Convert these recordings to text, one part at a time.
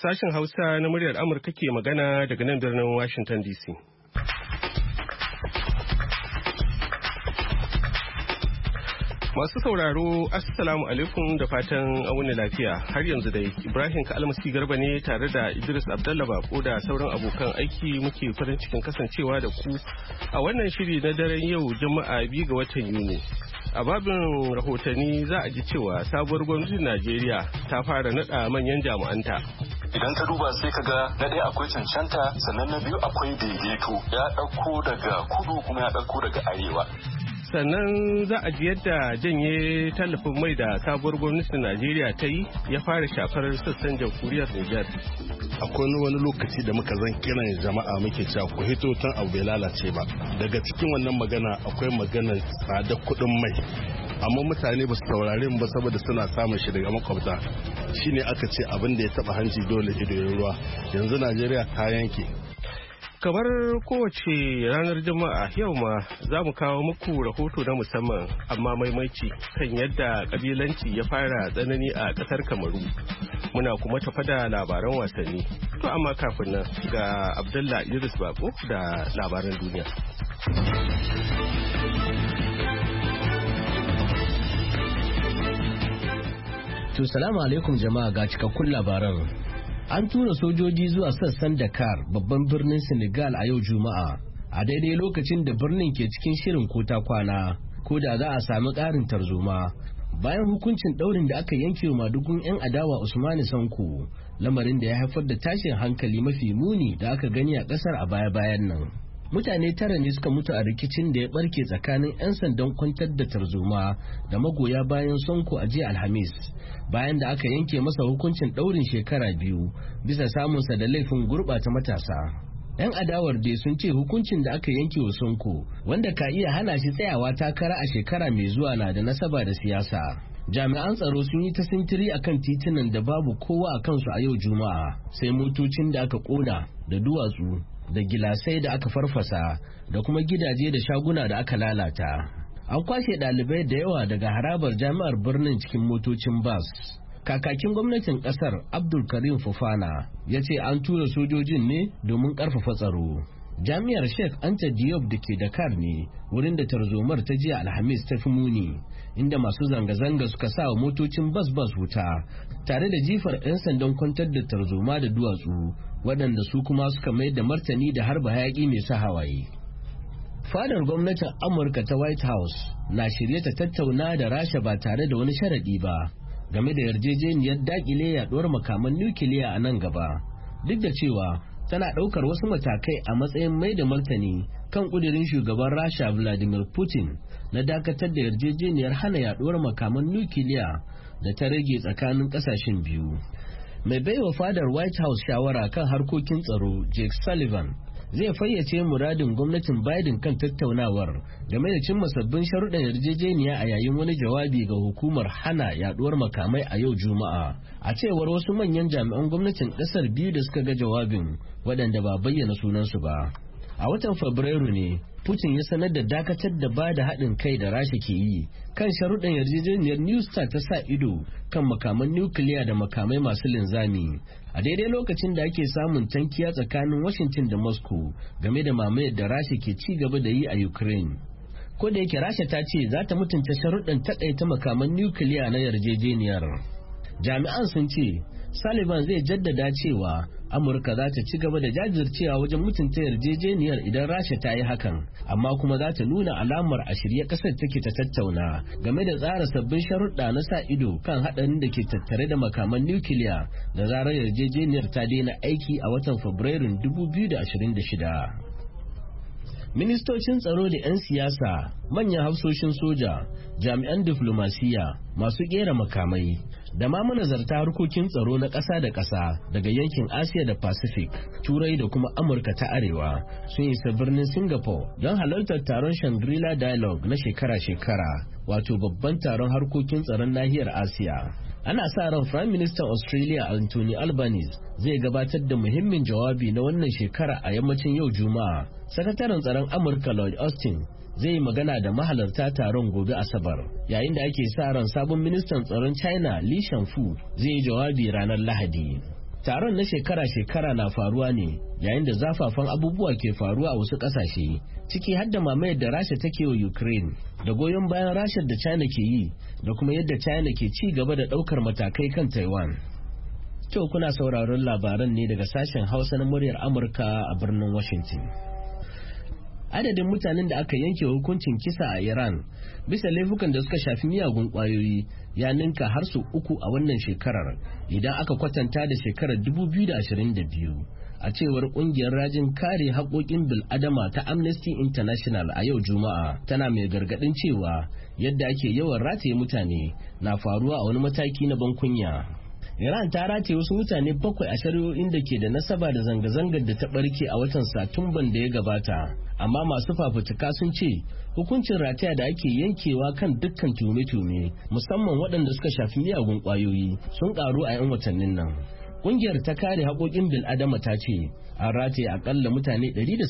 Sashen Hausa na muryar Amurka ke magana daga nan birnin Washington DC. Masu sauraro, Assalamu alaikum da fatan wuni lafiya. Har yanzu dai Ibrahim Kalmasi Garba ne tare da Idris Abdallah Bako da sauran abokan aiki muke farin cikin kasancewa da ku a wannan shiri na daren yau Juma'a 2 ga watan Yuni. A babin rahotanni za a ji cewa sabuwar gwamnatin Najeriya ta fara nada manyan jami'anta. Idan ka duba sai ka ga na ɗaya akwai cancanta, sannan na biyu akwai daidaito, ya ɗauko daga kudu kuma ya ɗauko daga arewa. Sannan za a ji yadda janye tallafin mai da sabuwar gwamnatin Najeriya ta yi ya fara shafar sassan jamhuriyar Nijar. Akwai wani lokaci da muka zan kiran jama'a muke cewa ku hito tan abu bai lalace ba. Daga cikin wannan magana akwai maganar tsada kuɗin mai. Amma mutane ba su saurare mu ba saboda suna samun shi daga makwabta. Shine aka ce abin da ya taba hanci dole ido ya ruwa. Yanzu Najeriya ta yanke. Kamar kowace ranar Juma'a yau ma za mu kawo muku rahoto na musamman amma maimaici kan yadda kabilanci ya fara tsanani a ƙasar Kamaru. Muna kuma tafa da labaran wasanni. To amma kafin nan ga Abdullah Idris Bako da labaran duniya. To salamu alaikum jama'a ga cikakkun labaran. An tura sojoji zuwa sassan Dakar, babban birnin Senegal a yau Juma'a, a daidai lokacin da birnin ke cikin shirin kota kwana, ko da za a sami ƙarin tarzoma. Bayan hukuncin ɗaurin da aka yanke wa madugun 'yan adawa Usmani Sanko, lamarin da ya haifar da tashin hankali mafi muni da aka gani a ƙasar a baya-bayan nan. Mutane 9 ne suka mutu a rikicin da ya barke tsakanin 'yan sandan kwantar da tarzoma da magoya bayan Sonko a jiya Alhamis, bayan da aka yanke masa hukuncin ɗaurin shekara 2 bisa samunsa da laifin gurɓata matasa. 'Yan adawar dai sun ce hukuncin da aka yanke wa Sonko, wanda ka iya hana shi tsayawa takara a shekara mai zuwa, na da nasaba da siyasa. Jami'an tsaro sun yi ta sintiri akan titunan da babu kowa a kansu a yau Juma'a, sai motocin da aka ƙona da duwatsu da gilasai da aka farfasa da kuma gidaje da shaguna da aka lalata. An kwashe ɗalibai da yawa daga harabar jami'ar birnin cikin motocin bas. Kakakin gwamnatin ƙasar Abdul Karim Fofana ya ce an tura sojojin ne domin ƙarfafa tsaro. Jami'ar Sheikh Anta Diop da ke Dakar ne wurin da tarzomar ta jiya Alhamis ta fi muni, inda masu zanga-zanga suka sa wa motocin bas-bas wuta tare da jifar 'yan sandan kwantar da tarzoma da duwatsu, waɗanda su kuma suka mai da martani da harba hayaƙi mai sa hawaye. Fadar gwamnatin Amurka ta White House na shirye ta tattauna da Rasha ba tare da wani sharaɗi ba game da yarjejeniyar daƙile yaɗuwar makaman nukiliya a nan gaba, duk da cewa tana ɗaukar wasu matakai a matsayin mai da martani kan ƙudurin shugaban Rasha Vladimir Putin na dakatar da yarjejeniyar hana yaɗuwar makaman nukiliya da ta rage tsakanin ƙasashen biyu. Mai baiwa fadar White House shawara kan harkokin tsaro Jake Sullivan zai fayyace muradin gwamnatin Biden kan tattaunawar game da cimma sabbin sharuɗan yarjejeniya a yayin wani jawabi ga hukumar hana yaduwar makamai a yau Juma'a. A cewar wasu manyan jami'an gwamnatin ƙasar biyu da suka ga jawabin, waɗanda ba bayyana sunansu ba. A watan Fabrairu ne Putin ya sanar da dakatar da ba da haɗin kai da Rasha ke yi kan sharuɗan yarjejeniyar New START ta sa ido kan makaman nukiliya da makamai masu linzami, a daidai lokacin da ake samun tankiya tsakanin Washington da Moscow game da mamayar da Rasha ke ci gaba da yi a Ukraine. Ko da yake Rasha ta ce za ta mutunta sharuɗan taƙaita makaman nukiliya na yarjejeniyar. Jami'an sun ce Sullivan zai jaddada cewa Amurka za ta ci gaba da jajircewa wajen mutunta yarjejeniyar idan Rasha ta yi hakan, amma kuma za ta nuna alamar a shirye ƙasar take ta tattauna game da tsara sabbin sharuɗa na sa ido kan haɗarin da ke tattare da makaman nukiliya da zarar yarjejeniyar ta daina aiki a watan Fabrairun 2026. Ministocin tsaro da 'yan siyasa, manyan hafsoshin soja, jami'an diflomasiyya, masu kera makamai, da ma manazarta harkokin tsaro na ƙasa da ƙasa daga yankin Asiya da Pacific, Turai da kuma Amurka ta Arewa sun isa birnin Singapore don halartar taron Shangri-La Dialogue na shekara-shekara, wato babban taron harkokin tsaron nahiyar Asiya. Ana sa ran Prime Minister Australia Anthony Albanese zai gabatar da muhimmin jawabi na wannan shekara a yammacin yau Juma'a. Sakataren tsaron Amurka Lloyd Austin zai yi magana da mahalarta taron gobe Asabar, yayin da ake sa ran sabon ministan tsaron China Li Shangfu zai yi jawabi ranar Lahadi. Taron na shekara-shekara na faruwa ne yayin da zafafan abubuwa ke faruwa a wasu ƙasashe, ciki har da mamayar da Rasha take wa Ukraine, da goyon bayan Rashar da China ke yi, da kuma yadda China ke ci gaba da ɗaukar matakai kan Taiwan. To kuna sauraron labaran ne daga sashen Hausa na muryar Amurka a birnin Washington. Adadin mutanen da aka yanke hukuncin kisa a Iran bisa laifukan da suka shafi miyagun kwayoyi ya ninka har sau 3 a wannan shekarar idan aka kwatanta da shekarar 2022, a cewar kungiyar rajin kare haƙoƙin bil'adama ta Amnesty International a yau Juma'a, tana mai gargaɗin cewa yadda ake yawan rataye mutane na faruwa a wani mataki na bankunya. Iran ta rataye wasu mutane 7 a shari'o'in da ke da nasaba da zanga-zangar da ta barke a watan Satumban da ya gabata, amma masu fafutuka sun ce hukuncin rataya da ake yankewa kan dukkan tuhume-tuhume, musamman waɗanda suka shafi miyagun ƙwayoyi, sun ƙaru a 'yan watannin nan. Ƙungiyar ta kare haƙoƙin bil'adama ta ce an rataye akalla mutane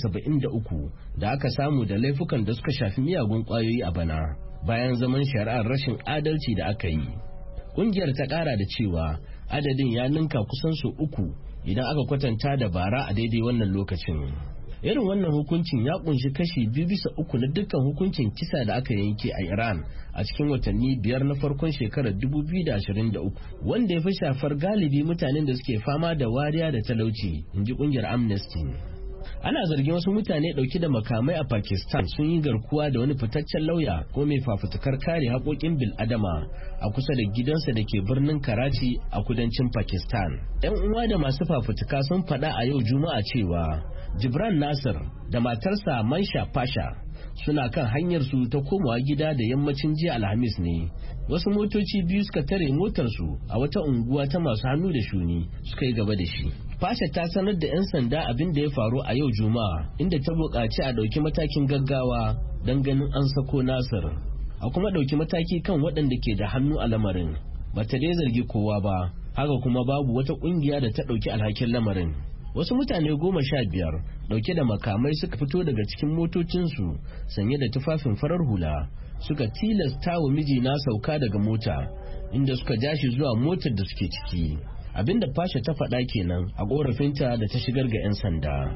173 da aka samu da laifukan da suka shafi miyagun ƙwayoyi a bana, bayan zaman shari'ar rashin adalci da aka yi. Ƙungiyar ta ƙara da cewa adadin ya ninka kusan sau 3 idan aka kwatanta da bara a daidai wannan lokacin. Irin wannan hukuncin ya kunshi kashi 2 bisa 3 na dukkan hukuncin kisa da aka yanke a Iran a cikin watanni 5 na farkon shekarar 2023, wanda ya fi shafar galibi mutanen da suke fama da wariya da talauci, inji ƙungiyar Amnesty. Ana zargin wasu mutane dauke da makamai a Pakistan sun yi garkuwa da wani fitaccen lauya ko mai fafutukar kare haƙoƙin bil'adama a kusa da gidansa da ke birnin Karachi a kudancin Pakistan. 'Yan uwa da masu fafutuka sun faɗa a yau Juma'a cewa Jibran Nasir da matarsa Mansha Pasha suna kan hanyar su ta komawa gida da yammacin jiya Alhamis ne. Wasu motoci biyu suka tare motarsu a wata unguwa ta masu hannu da shuni suka yi gaba da shi. Fasha ta sanar da 'yan sanda abin da ya faru a yau Juma'a, inda ta buƙaci a ɗauki matakin gaggawa don ganin an sako Nasir, a kuma ɗauki mataki kan waɗanda ke da hannu a lamarin. Ba ta dai zargi kowa ba, haka kuma babu wata ƙungiya da ta ɗauki alhakin lamarin. Wasu mutane 15 ɗauke da makamai suka fito daga cikin motocinsu sanye da tufafin farar hula, suka tilasta wa mijina sauka daga mota, inda suka ja shi zuwa motar da suke ciki. Abinda Fasha ta faɗa kenan a ƙorafinta da ta shigar ga 'yan sanda.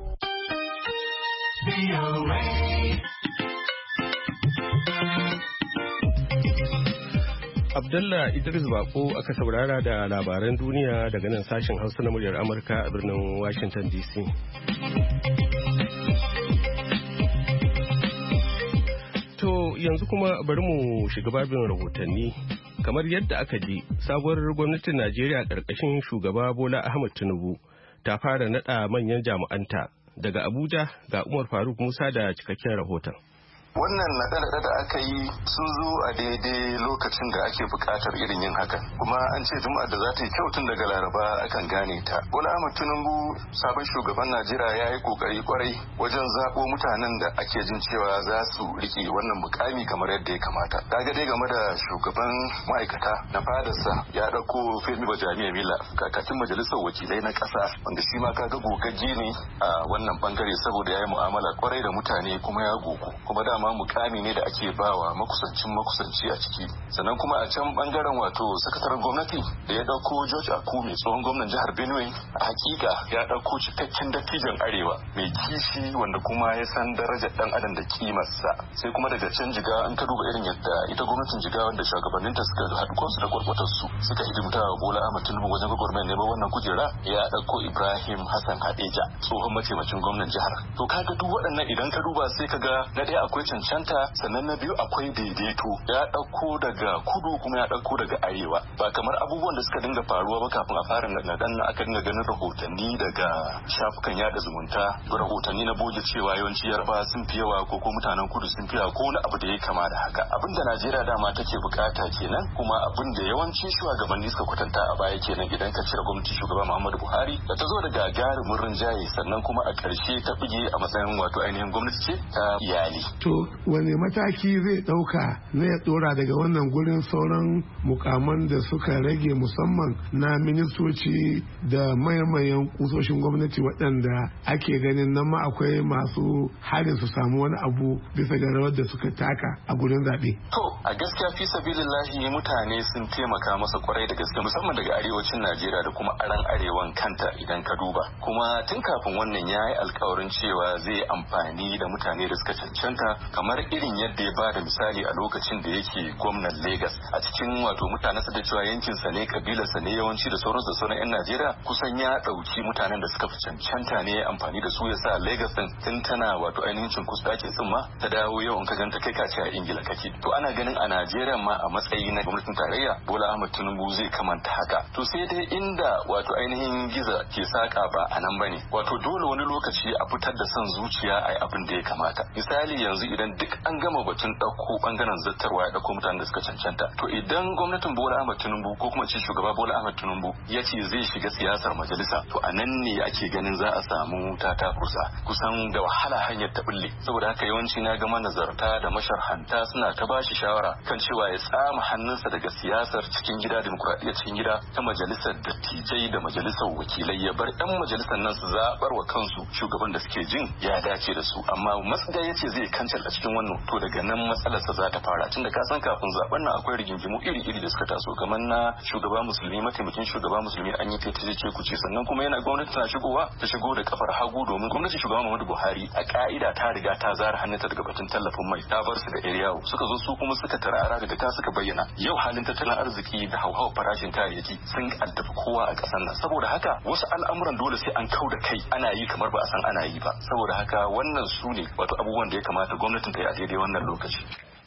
Abdullah Idris Bako aka saurara da labaran duniya daga nan sashen Hausa na muryar Amurka a birnin Washington DC. To yanzu kuma bari mu shiga babin rahotanni. Kamar yadda aka ji, sabuwar gwamnatin Najeriya ƙarƙashin shugaba Bola Ahmed Tinubu ta fara naɗa manyan jami'anta. Daga Abuja ga Umar Faruk Musa da cikakken rahoton. Wannan naɗe-naɗe da aka yi sun zo a daidai lokacin da ake buƙatar irin yin hakan, kuma an ce juma'a da za ta yi kyau tun daga laraba akan gane ta. Bola Ahmed Tinubu sabon shugaban Najeriya ya yi kokari kwarai wajen zaɓo mutanen da ake jin cewa za su riƙe wannan mukami kamar yadda ya kamata. Kaga dai game da shugaban ma'aikata na fadarsa ya ɗauko Femi Bajamiya-Mila, kakakin majalisar wakilai na ƙasa, wanda shi ma kaga gogagge ne a wannan bangare saboda ya yi mu'amala kwarai da mutane kuma ya gogo, kuma da ma mukami ne da ake bawa makusanci a ciki. Sannan kuma a can bangaren wato sakataren gwamnati da ya dauko George Akume, tsohon gwamnan jihar Benue, a hakika ya dauko cikakken dattijan arewa mai kishi wanda kuma ya san darajar dan adam da kimarsa. Sai kuma daga can Jiga an ka duba irin yadda ita gwamnatin Jiga wanda shugabanninta suka haɗu kansu da kwarkwatarsu suka hidimta wa Bola Ahmed Tinubu wajen gwagwarmayar neman wannan kujera, ya dauko Ibrahim Hassan Hadeja, tsohon mataimakin gwamnan jihar. To kaga duk waɗannan idan ka duba sai kaga na ɗaya akwai cancanta, sannan na biyu akwai daidaito. Ya ɗauko daga kudu kuma ya ɗauko daga arewa, ba kamar abubuwan da suka dinga faruwa ba kafin a fara naɗan aka dinga ganin rahotanni daga shafukan yada zumunta, rahotanni na boge cewa yawanci yarba sun fi yawa ko mutanen kudu sun fi yawa ko wani abu da ya kama da haka. Abin da Najeriya dama take bukata kenan, kuma abin da yawanci shugabanni suka kwatanta a baya kenan idan ka cire gwamnati shugaba Muhammadu Buhari da ta zo da gagarumin rinjaye, sannan kuma a ƙarshe ta bige a matsayin wato ainihin gwamnati ce ta iyali. To wani mataki zai ɗauka na ya ɗora daga wannan gurin sauran mukaman da suka rage musamman na ministoci da mayan kusoshin gwamnati waɗanda ake ganin nan ma akwai masu harin su samu wani abu bisa ga rawar da suka taka a gurin zaɓe. To a gaskiya fi sabilillahi mutane sun taimaka masa kwarai da gaske musamman daga arewacin Najeriya da kuma aran arewan kanta idan ka duba. Kuma tun kafin wannan ya yi alkawarin cewa zai amfani da mutane da suka cancanta kamar irin yadda ya bada misali a lokacin da yake gwamnan Lagos a cikin wato mutanen da cewa yankinsa ne kabilarsa ne yawanci da sauran 'yan Najeriya kusan ya ɗauki mutanen da suka fi cancanta ne amfani da su ya sa Lagos din tun tana wato ainihin cunkus ɗakin sun ma ta dawo yau in ka ganta kai ka ce a Ingila kake. To ana ganin a Najeriya ma a matsayi na gwamnatin tarayya Bola Ahmed Tinubu zai kamanta haka. To sai dai inda wato ainihin giza ke saka ba a nan bane. Wato dole wani lokaci a fitar da son zuciya a abin da ya kamata. Misali yanzu idan duk an gama batun ɗauko bangaren zattarwa ya ɗauko mutanen da suka cancanta. To idan gwamnatin Bola Ahmed Tinubu ko kuma ce shugaba Bola Ahmed Tinubu ya ce zai shiga siyasar majalisa to a nan ne ake ganin za a samu tatakursa kusan da wahala hanyar ta bulle. Saboda haka yawanci na ga manazarta da masharhanta suna ta bashi shawara kan cewa ya tsama hannunsa daga siyasar cikin gida dimokuraɗiyya cikin gida ta majalisar dattijai da majalisar wakilai ya bar 'yan majalisar nan su zaɓar wa kansu shugaban da suke jin ya dace da su amma matsada ya ce zai kancal a cikin wannan to daga nan matsalarsa za ta fara tunda ka san kafin zaben nan akwai rigingimu iri-iri da suka taso kamar na shugaba musulmi mataimakin shugaba musulmi an yi ta ce kuce sannan kuma yana gwamnati tana shigowa ta shigo da kafar hagu domin gwamnati shugaba Muhammadu Buhari a ka'ida ta riga ta zara hannunta daga batun tallafin mai ta bar su da eriyawo suka zo su kuma suka tarara daga ta suka bayyana yau halin tattalin arziki da hauhawar farashin kayayyaki sun addabi kowa a ƙasar nan saboda haka wasu al'amuran dole sai an kau da kai ana yi kamar ba a san ana yi ba saboda haka wannan su ne wato abubuwan da ya kamata gwamnatin ta yi a daidai wannan lokaci.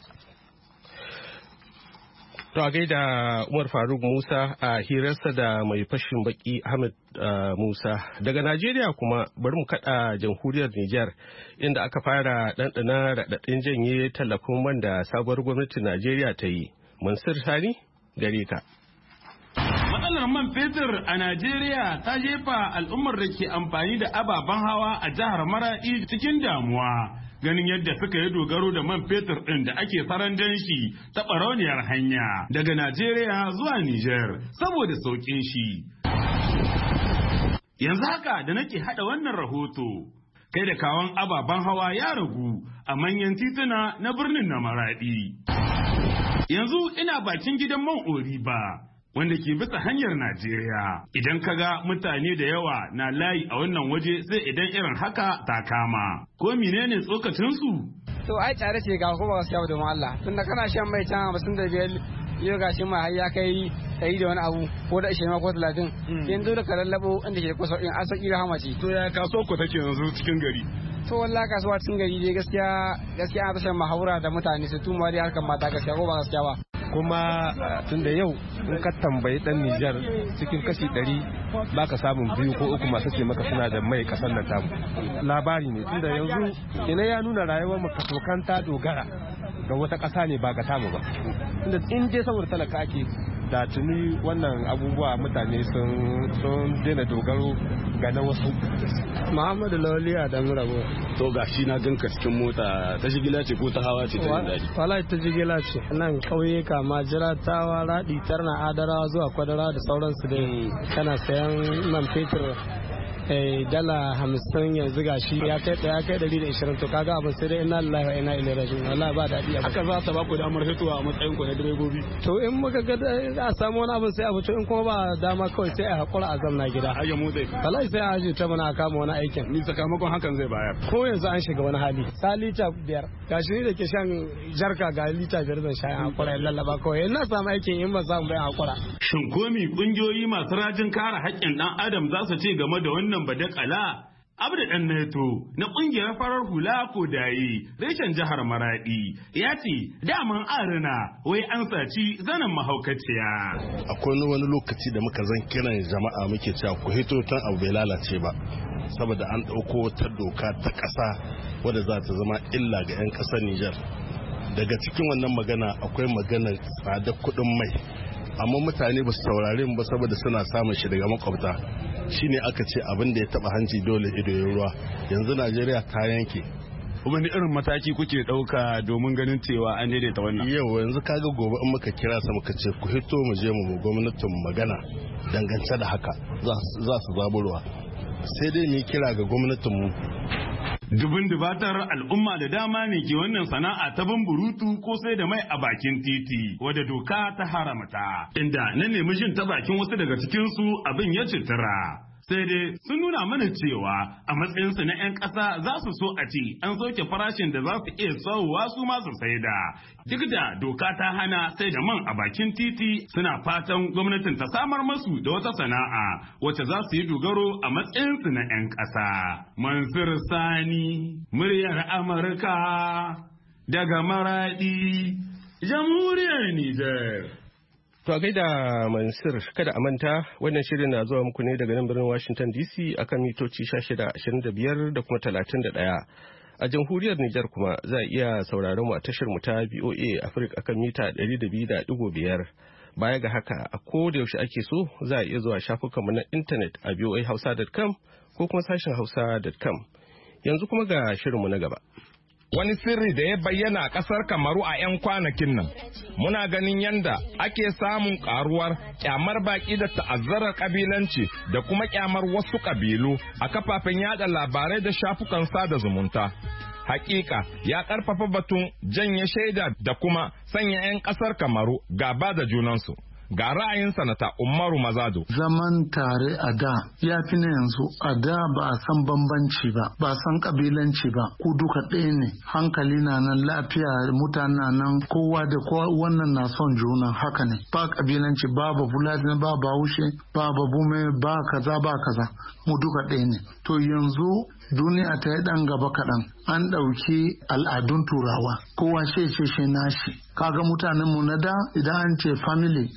To a gaida Umar Faruk Musa a hirarsa da mai fashin baki Ahmed Musa. Daga Najeriya kuma bari mu kada jamhuriyar Nijar inda aka fara ɗanɗana raɗaɗin janye tallafin man da sabuwar gwamnatin Najeriya ta yi. Mansur Sani gare ka. Matsalar man fetur a Najeriya ta jefa al'ummar da ke amfani da ababen hawa a jihar Maradi cikin damuwa. Ganin yadda suka yi dogaro da man fetur ɗin da ake farandan shi ta ɓarauniyar hanya daga Najeriya zuwa Nijar saboda sauƙin shi. Yanzu haka da nake haɗa wannan rahoto, kai da kawon ababen hawa ya ragu a manyan tituna na birnin na Maradi. Yanzu ina bakin gidan man Oriba, wanda ke bisa hanyar Najeriya. Idan ka ga mutane da yawa na layi a wannan waje sai idan irin haka ta kama. Ko menene tsokacinsu? To ai tsare ce ga kuma gaskiya ba domin Allah. Tunda kana shan mai can 55 yau gashi ma har ya kai 100 da wani abu ko da 20 ko 30. Yanzu da ka lallabo inda ke kusa in asaki rahama ce. To ya kaso ku take yanzu cikin gari? To wallahi kasuwa cikin gari dai gaskiya ana tashan mahaura da mutane su tuma dai harkar mata gaskiya ko ba gaskiya ba. Kuma tun da yau in ka tambayi dan Nijar cikin kashi 100 baka samun 2 ko 3 masu ce maka suna da mai kasar nan tamu. Labari ne tun da yanzu ina ya nuna rayuwar mu kasokan ta dogara ga wata ƙasa ne ba ga tamu ba. Tunda in je saboda talaka ake da tuni wannan abubuwa mutane sun daina dogaro ga na wasu. Muhammadu Lawliya da Murabo. To ga shi na ganka cikin mota ta jigila ce ko ta hawa ce ta jin daɗi? Wallahi ta jigila ce. Nan ƙauye kama Jiratawa, Raɗi, Tarna, Adarawa zuwa Kwadara da sauransu dai kana sayan man fetur dala 50 yanzu gashi ya kai 120 to kaga abin sai dai inna lillahi wa inna ilaihi raji'un wallahi ba daɗi. Haka za ta ba ku damar fitowa a matsayin ku na direbobi? To in muka ga a samu wani abin sai a fito in kuma ba dama kawai sai a hakura a zamna gida. Ayya mu dai. Wallahi sai a aje ta mana a kama wani aikin. Ni sakamakon hakan zai bayar. Ko yanzu an shiga wani hali. Sa lita 5 gashi ni da ke shan jarka ga lita 5 zan sha a hakura lallaba kawai in na samu aikin in ba samu bai hakura. Shin komi kungiyoyi masu rajin kare haƙƙin ɗan adam za su ce game da wannan badakala? Abdu Dan Neto na kungiyar farar hula ko daye reshen jihar Maradi ya ce daman arina wai an saci zanen mahaukaciya. Akwai wani lokaci da muka zan kiran jama'a muke cewa ku hito tan abu bai lalace ba saboda an ɗauko wata doka ta ƙasa wadda za ta zama illa ga 'yan ƙasar Nijar. Daga cikin wannan magana akwai maganar tsadar kuɗin mai. Amma mutane ba su saurare mu ba saboda suna samun shi daga makwabta shine aka ce abin da ya taba hanci dole ido ya ruwa yanzu Najeriya ta yanke wani irin mataki kuke ɗauka domin ganin cewa an daidaita wannan? Yau yanzu kaga gobe in muka kira sa muka ce ku hito mu je mu gwamnatin magana dangance da haka za su zaburwa. Sai dai mu kira ga gwamnatin mu. Dubin dubatar al'umma da dama ne ke wannan sana'a ta bamburutu ko sai da mai a bakin titi wadda doka ta haramta, inda na nemi jin ta bakin wasu daga cikinsu abin ya citira. Sai dai sun nuna mana cewa a matsayinsu na 'yan ƙasa za su so a ce an soke farashin da za su iya sauwa su masu saida. Duk da doka ta hana sai da man a bakin titi, suna fatan gwamnatin ta samar masu da wata sana'a wacce za su yi dogaro a matsayinsu na 'yan ƙasa. Mansur Sani, muryar Amurka daga Maradi, Jamhuriyar Nijar. To a gaida Mansur, kada a manta wannan shirin na zuwa muku ne daga nan birnin Washington DC akan mitoci 1625 da kuma 31. A jamhuriyar Nijar kuma za a iya sauraron mu a tashar mu ta BOA Africa akan mita 200.5. Baya ga haka a koda yaushe ake so za a iya zuwa shafukanmu na intanet a boahausa.com ko kuma sashin hausa.com. Yanzu kuma ga shirinmu na gaba. Wani sirri da ya bayyana a ƙasar Kamaru a 'yan kwanakin nan, muna ganin yanda ake samun ƙaruwar ƙyamar baƙi da ta'azzarar ƙabilanci da kuma ƙyamar wasu ƙabilu a kafafen yada labarai da shafukan sada zumunta. Hakika ya ƙarfafa batun janye shaida da kuma sanya 'yan ƙasar Kamaru gaba da junansu. Ga ra'ayin sanata Umaru Mazado. Zaman tare a da ya fi na yanzu. A da ba a san bambanci ba san kabilanci ba, ku duka ɗaya ne. Hankali na nan, lafiya, mutane na nan, kowa da kowa, wannan na son juna, haka ne. Ba kabilanci, ba Fulani, ba Bahaushe, ba Babume, ba kaza, mu duka ɗaya ne. To yanzu duniya ta yi ɗan gaba kaɗan, an ɗauki al'adun turawa, kowa ce nashi. Kaga mutanenmu na da idan an ce family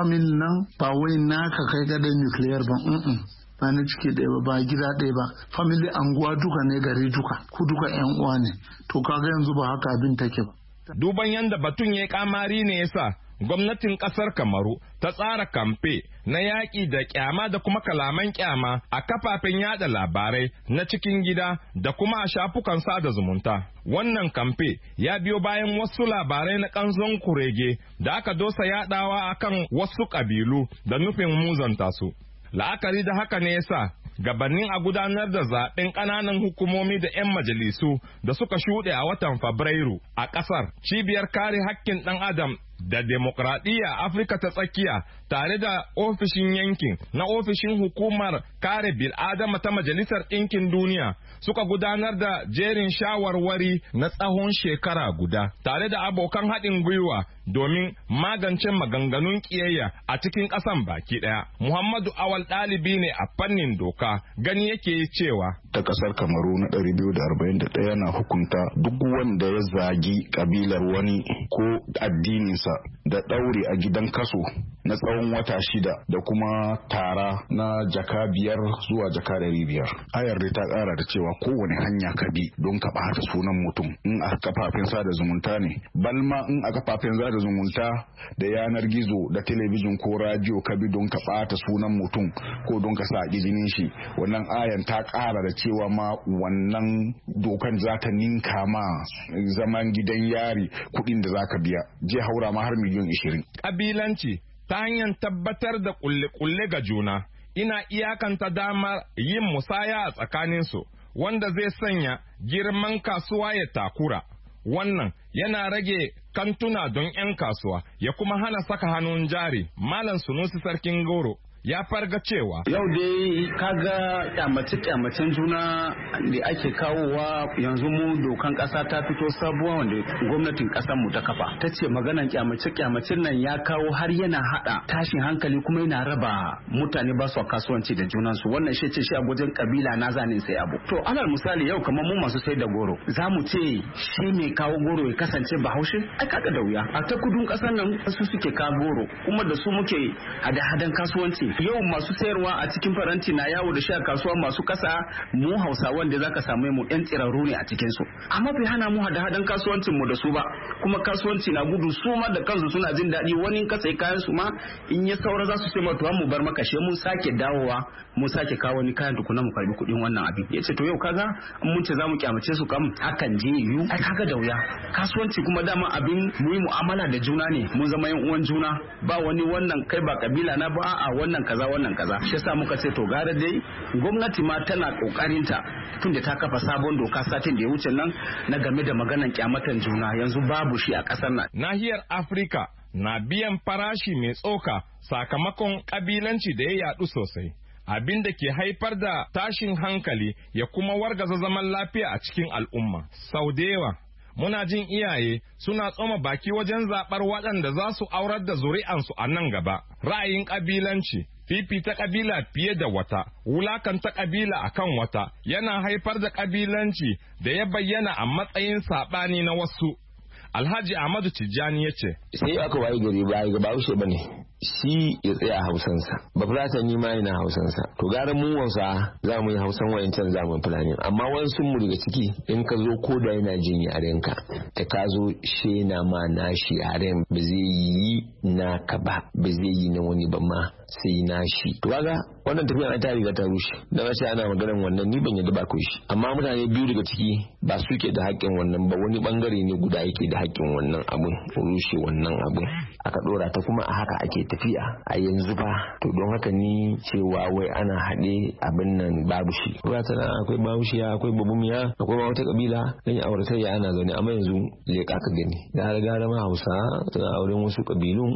nan ba wai naka kai gadon nuclear ba, ba na ciki ɗaya ba gida ɗaya ba, family anguwa duka ne, gari duka, ku duka 'yan uwa ne. To kaga yanzu ba haka abin take ba. Duban yanda batun ya kamari ne yasa gwamnatin ƙasar Kamaru ta tsara kamfe na yaƙi da ƙyama da kuma kalaman ƙyama a kafafen yada labarai na cikin gida da kuma a shafukan sada zumunta. Wannan kamfe ya biyo bayan wasu labarai na ƙanzon kurege da aka dosa yadawa akan wasu ƙabilu da nufin muzanta su. La'akari da haka ne yasa gabanin a gudanar da zaɓen ƙananan hukumomi da 'yan majalisu da suka shuɗe a watan Fabrairu a ƙasar, cibiyar kare hakkin ɗan adam da demokradiyya Afirka ta tsakiya tare da ofishin yankin na ofishin hukumar kare bil'adama ta Majalisar Ɗinkin Duniya suka gudanar da jerin shawarwari na tsawon shekara guda tare da abokan haɗin gwiwa domin magance maganganun ƙiyayya a cikin ƙasan baki ɗaya. Muhammadu Awal ɗalibi ne a fannin doka, gani yake cewa ta ƙasar Kamaru na 241 na hukunta duk wanda ya zagi ƙabilar wani ko addininsa da ɗaure a gidan kaso na tsawon wata 6 da kuma tara na jaka 5 zuwa jaka 500. Ayar ta ƙara da cewa kowane hanya ka bi don ka ɓata sunan mutum, in a kafafen sada zumunta ne, balma in a kafafen sada zumunta da yanar gizo da talabijin ko radio ka bi don ka ɓata sunan mutum ko don ka sa jinin shi, wannan ayan ta ƙara da cewa ma wannan dokan za ta ninka ma zaman gidan yari kuɗin da za ka biya, je haura ma har miliyan 20. Ƙabilanci ta hanyar tabbatar da kulle-kulle ga juna, ina iyakanta damar yin musaya a tsakaninsu, wanda zai sanya girman kasuwa ya takura. Wannan yana rage kantuna don 'yan kasuwa, ya kuma hana saka hannun jari. Malam Sunusi Sarkin Goro ya farga cewa yau dai kaga kyamace-kyamacen juna da ake kawowa yanzu mu dokan kasa ta fito sabuwa wanda gwamnatin kasar mu ta kafa ta ce maganan kyamace-kyamacen nan ya kawo har yana hada tashin hankali kuma yana raba mutane ba su kasuwanci da junansu. Wannan shi ce shi a gujin kabila na zanin sai abu. To alal misali yau kamar mu masu sai da goro za mu ce shi mai kawo goro ya kasance bahaushe? Ai kaga da wuya. A ta kudun kasar nan su suke kawo goro kuma da su muke hada-hadan kasuwanci. yau masu sayarwa a cikin faranti na yawo da shi a kasuwa masu kasa mu Hausawan da zaka same mu yan tsiraru ne a cikin su amma bai hana mu hada-hadan kasuwancin mu da su ba kuma kasuwanci na gudu su ma da kansu suna jin daɗi wani ka sai kayan su ma in ya saura za su ce mata mu bar maka she mun sake dawowa mun sake kawo wani kayan tukuna mu karbi kuɗin wannan abin yace to yau kaga mun ce za mu kyamace su kam hakan je yiwu ai kaga da wuya kasuwanci kuma dama abin mu yi mu'amala da juna ne mun zama yan uwan juna ba wani wannan kai ba kabila na ba a wannan kaza shi yasa muka ce to gara dai gwamnati ma tana kokarinta tunda ta kafa sabon doka satin da ya wuce nan na game da maganan kyamatan juna yanzu babu shi a kasar nan nahiyar Afirka na biyan farashi mai tsoka sakamakon kabilanci da ya yadu sosai abin da ke haifar da tashin hankali ya kuma wargaza zaman lafiya a cikin al'umma sau da yawa muna jin iyaye suna tsoma baki wajen zaɓar waɗanda za su aurar da zuri'ansu a nan gaba. Ra'ayin ƙabilanci, fifita ƙabila fiye da wata, wulakanta ƙabila a kan wata, yana haifar da ƙabilanci da ya bayyana a matsayin saɓani na wasu. Alhaji Ahmadu Tijjani ya ce, sai aka waye gari ba ga Bahaushe ba ne, shi ya tsaya a Hausansa, ba Fulatani ma yana Hausansa. To gara mu Hausa za mu yi Hausan wayancan za mu Fulani, amma wasu mu daga ciki in ka zo ko da yana jin yarenka, ta ka zo she na ma nashi yaren ba zai yi naka ba, ba zai yi na wani ba ma sai nashi. To kaga wannan tafiya ta riga ta rushe. Dan sai ana maganar wannan ni ban yadda ba ko shi. Amma mutane biyu daga ciki ba suke da haƙƙin wannan ba, wani bangare ne guda yake da haƙƙin wannan abun, rushe wannan abun. Aka dora ta kuma a haka ake tafiya a yanzu ba. To don haka ni cewa wai ana haɗe abin nan babu shi. Fulatana akwai Bahaushiya, akwai Babumiya, akwai ma wata kabila dan ya auratayya ana zaune, amma yanzu leƙa ka gani. Gara ma Hausa suna auren wasu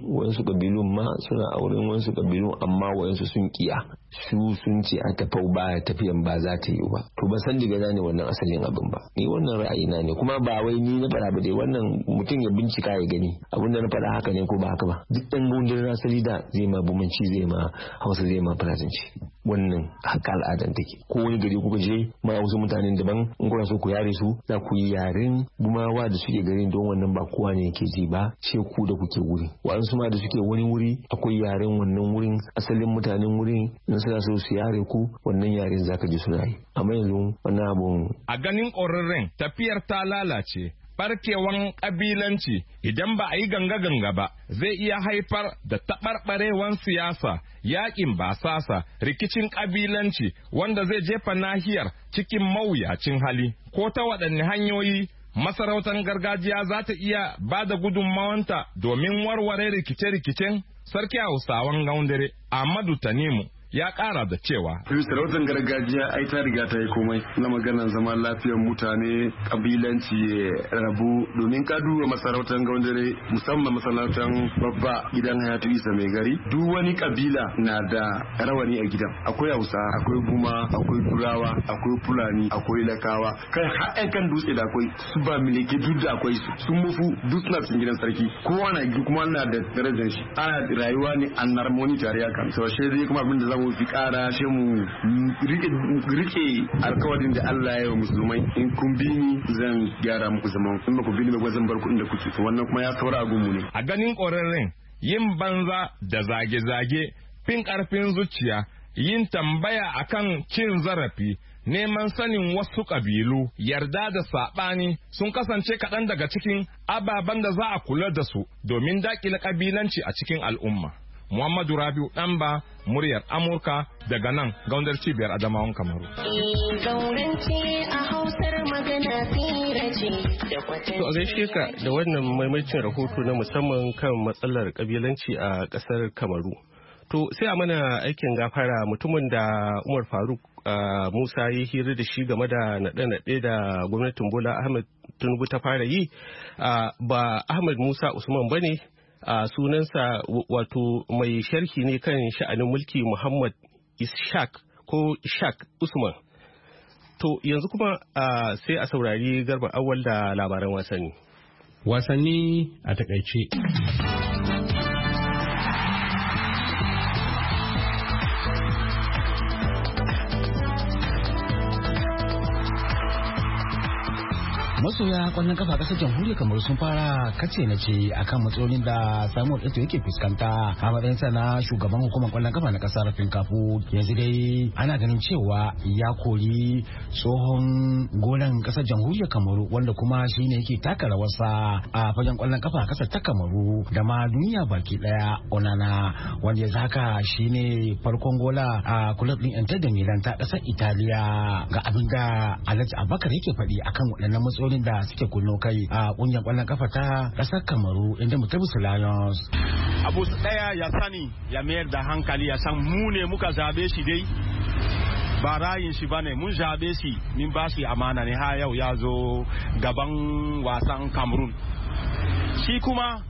kabilun ma suna auren wasu kabilun, amma wayansu sun kiya. Su sun ce a tafau ba tafiyan ba za ta yi ba. To ban san daga ne wannan asalin abin ba. Ni wannan ra'ayina ne, kuma ba wai ni na faɗa ba dai, wannan mutum ya bincika ya gani abin da na faɗa haka ne ko ba haka ba. Duk ɗan gundun asali da zai ma bumanci, zai ma Hausa, zai ma Fulatanci. Wannan haka al'adan take. Ko wani gari kuka je ma wasu mutanen daban, in kuna so ku yare su za ku yi yaren bumawa da suke garin, don wannan ba kowa ne yake ji ba, sai ku da kuke wuri. Wa'ansu ma da suke wani wuri akwai yaren wannan wurin, asalin mutanen wurin in suna so su yare ku wannan yaren zaka ji suna yi. Amma yanzu wannan abun a ganin ƙwararren tafiyar ta lalace. Barkewan ƙabilanci idan ba a yi ganga-ganga ba zai iya haifar da taɓarɓarewan siyasa, yaƙin basasa, rikicin ƙabilanci wanda zai jefa nahiyar cikin mawuyacin hali. Ko ta waɗanne hanyoyi masarautar gargajiya za ta iya ba da gudunmawanta domin warware rikice-rikicen? Sarki Hausawan Gaundare Ahmadu Tanimu ya kara da cewa sarautar gargajiya ai ta riga ta yi komai na maganar zaman lafiyar mutane, kabilanci ya rabu. Domin ka duba masarautar Gaundare, musamman masarautar babba gidan Hayatu Isa mai gari, duk wani kabila na da rawani a gidan. Akwai Hausa, akwai Buma, akwai Turawa, akwai Fulani, akwai Lakawa, kai har kan dutse da akwai su, ba miliki duk da akwai su, sun mufu duk suna cikin gidan sarki. Kowa na kuma na da darajar shi, ana rayuwa ne an harmoni tare kan. So shi dai kuma abin da mu fi kara shi mu rike alkawarin da Allah ya yi wa musulmai. In kun bi ni zan gyara muku zaman, in ba ku bi ni ba zan bar ku inda kuke. Wannan kuma ya saura a gunmu ne. A ganin ƙwararren yin banza da zage-zage, fin ƙarfin zuciya, yin tambaya akan cin zarafi, neman sanin wasu ƙabilu, yarda da saɓani sun kasance kaɗan daga cikin ababen da za a kula da su domin daƙile ƙabilanci a cikin al'umma. Muhammadu Rabiu Ɗanba, muryar Amurka daga nan Gaundar Cibiyar Adamawan Kamaru. To a gaishe ka da wannan maimacin rahoto na musamman kan matsalar kabilanci a ƙasar Kamaru. To sai a mana aikin gafara mutumin da Umar Faruk Musa ya hira da shi game da naɗe-naɗe da gwamnatin Bola Ahmed Tinubu ta fara yi, ba Ahmed Musa Usman ba ne. Sunansa wato mai sharhi ne kan sha'anin mulki, Muhammad Ishaq Usman. To yanzu kuma sai a saurari Garba Awal da labaran wasanni. Wasanni a takaice. Masoya kwallon kafa kasar jamhuriyar Kamaru sun fara kace na ce akan matsalolin da Samuel Eto'o yake fuskanta a matsayinsa na shugaban hukumar kwallon kafa na kasar Finkafu. Yanzu dai ana ganin cewa ya kori tsohon golan kasar jamhuriyar Kamaru wanda kuma shine yake taka rawarsa a fagen kwallon kafa kasar ta Kamaru da ma duniya baki daya. Onana wanda yanzu haka shine farkon gola a club din Inter da Milan ta kasar Italiya. Ga abinda Alhaji Abubakar yake faɗi akan waɗannan matsalolin da suke kunno kai a kungiyar kwallon kafa ta kasar Kamaru inda Mutabusu Lions. Abu daya ya sani ya mayar da hankali ya san mu ne muka zabe shi dai ba rayin shi bane, mun zabe shi min ba shi amana ne ha yau ya zo gaban wasan Cameroon. Shi kuma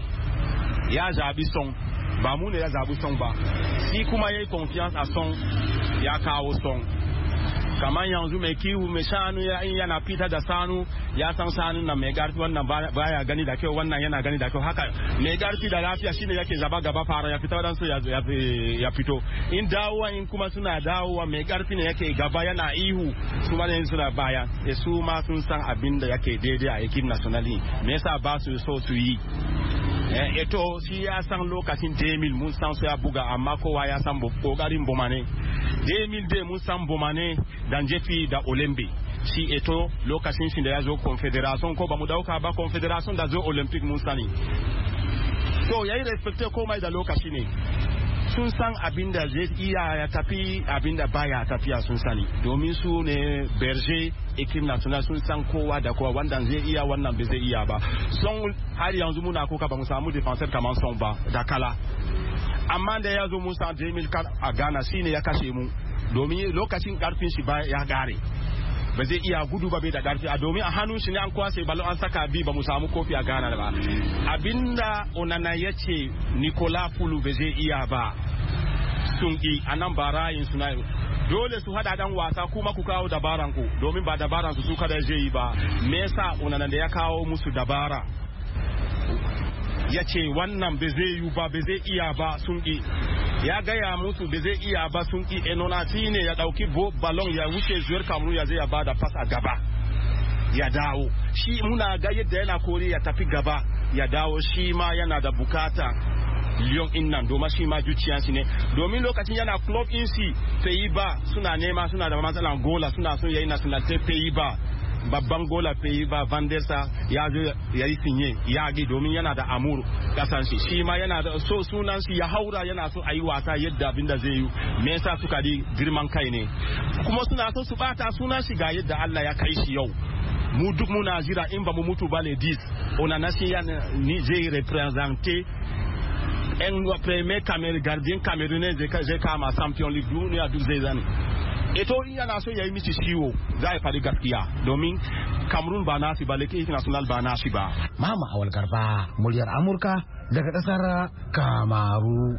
ya zabi Son, ba mu ne ya zabi Son ba, shi kuma yayi confiance a Son ya kawo Son. Kamar yanzu mai kiwo mai shanu yana fita da sanu ya san sanun nan mai garfi wannan baya gani da kyau, wannan yana gani da kyau. Haka mai garfi da lafiya shine yake gaba fara ya fita wadansu ya fito. In dawowa in kuma suna dawowa mai garfi ne yake gaba yana ihu, su ma ne suna baya. Su ma sun san abin da yake daidai a ekip nationally. Me yasa ba su so su yi? Eto'o shi ya san lokacin 2000 mun san su ya buga, amma kowa ya san kokarin Bomane. 2000 mun san Bomane dan jefi da Olembe. Shi Eto'o lokacin shi da ya zo confederation ko ba mu dauka ba confederation da zo Olympic mun sani. To yayi respecte komai da lokaci ne. Sun san abin da zai iya ya tafi, abin da baya tafiya sun sani, domin su ne berger ekip national, sun san kowa da kowa, wanda zai iya wannan bai zai iya ba. Son har yanzu muna koka ba mu samu defenseur kamar Son ba da Kala, amma da ya zo mun san Jamil a Ghana shine ya kashe mu, domin lokacin karfin shi ba ya gare, ba zai iya gudu ba bai da karfi, a domin a hannun shi ne an kwase balo an saka bi ba mu samu kofi a Ghana ba. Abinda Onana ya ce Nicolas Pulu bai zai iya ba sun ki a nan barayin suna dole su hada dan wasa kuma ku kawo dabaran ku, domin ba dabaran su kada zai yi ba. Me yasa Onana da ya kawo musu dabara ya ce wannan bai zai yi ba, bai zai iya ba sun ki, ya gaya musu bai zai iya ba sun ki. Enonati ne ya dauki balon ya wuce zuwar Cameroon ya zai ya bada pass a gaba ya dawo. Shi muna ga yadda yana kore ya tafi gaba ya dawo, shi ma yana da bukata Lyon in nan domin shi ma zuciyansu ne, domin lokacin yana club in si Peyi ba suna nema, suna da matsalan gola, suna son yayi nationality Peyi ba, babban gola Peyi ba Van der Sar ya zo ya yi sinye yagi domin yana da amur kasan shi ma yana da so sunan shi ya haura, yana so a yi wasa yadda abin da zai yi. Me yasa suka di girman kai ne, kuma suna so su bata sunan shi ga yadda Allah ya kai shi yau. Mu duk muna jira in ba mu mutu ba le 10 Onana shi ni zai representer en premier gardien camerounais zai kama champion league duniya duk zai zane. Eto'o in yana so ya yi mishi ciwo za a faɗi gaskiya, domin Cameroon ba nasi ba, leke national ba nasi ba. Mama Awal Garba, muryar Amurka daga ƙasar Kamaru.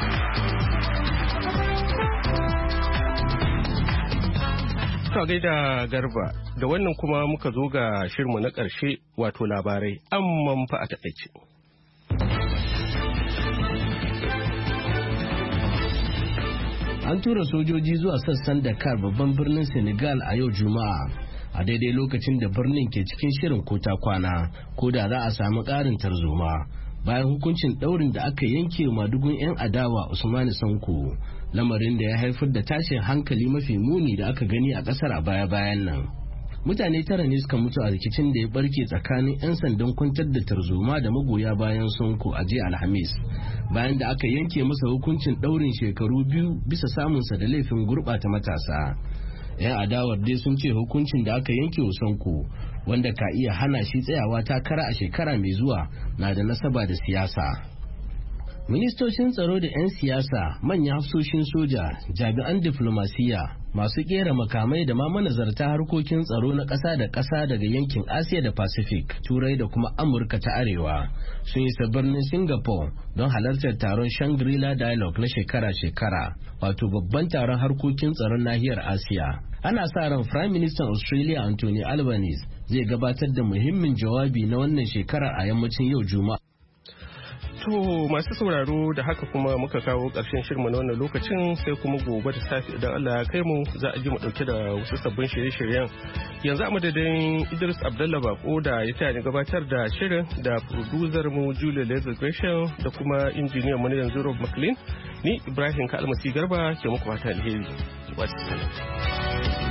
To gaida Garba, da wannan kuma muka zo ga shirmu na ƙarshe, wato labarai amman fa a taƙaice. An tura sojoji zuwa sassan Dakar babban birnin Senegal a yau Juma'a, a daidai lokacin da birnin ke cikin shirin kota kwana, ko da za a samu ƙarin tarzoma bayan hukuncin ɗaurin da aka yanke madugun 'yan adawa Usmani Sanko, lamarin da ya haifar da tashin hankali mafi muni da aka gani a ƙasar a baya-bayan nan. Mutane 9 ne suka mutu a rikicin da ya barke tsakanin 'yan sandan kwantar da tarzoma da magoya bayan Sonko a jiya Alhamis, bayan da aka yanke masa hukuncin ɗaurin shekaru 2 bisa samunsa da laifin gurɓata matasa. 'Yan adawar dai sun ce hukuncin da aka yanke wa Sonko, wanda ka iya hana shi tsayawa takara a shekara mai zuwa, na da nasaba da siyasa. Ministocin tsaro da 'yan siyasa, manyan hafsoshin soja, jami'an diflomasiyya, masu kera makamai da ma manazarta harkokin tsaro na ƙasa da ƙasa daga yankin Asiya da Pacific, Turai da kuma Amurka ta Arewa sun isa birnin Singapore don halartar taron Shangri-La Dialogue na shekara-shekara, wato babban taron harkokin tsaron nahiyar Asiya. Ana sa ran Prime Minister Australia Anthony Albanese zai gabatar da muhimmin jawabi na wannan shekarar a yammacin yau Juma'a. To masu sauraro da haka kuma muka kawo ƙarshen shirma na wannan lokacin sai kuma gobe da safe idan Allah ya kai mu za a ji mu ɗauke da wasu sabbin shirye-shiryen. Yanzu a madadin Idris Abdullah Bako da ya taya ni gabatar da shirin da producer mu Julia Lazar Gresham da kuma injiniyan mu na yanzu Rob McLean ni Ibrahim Kalmasi Garba ke muku fata alheri. Wasu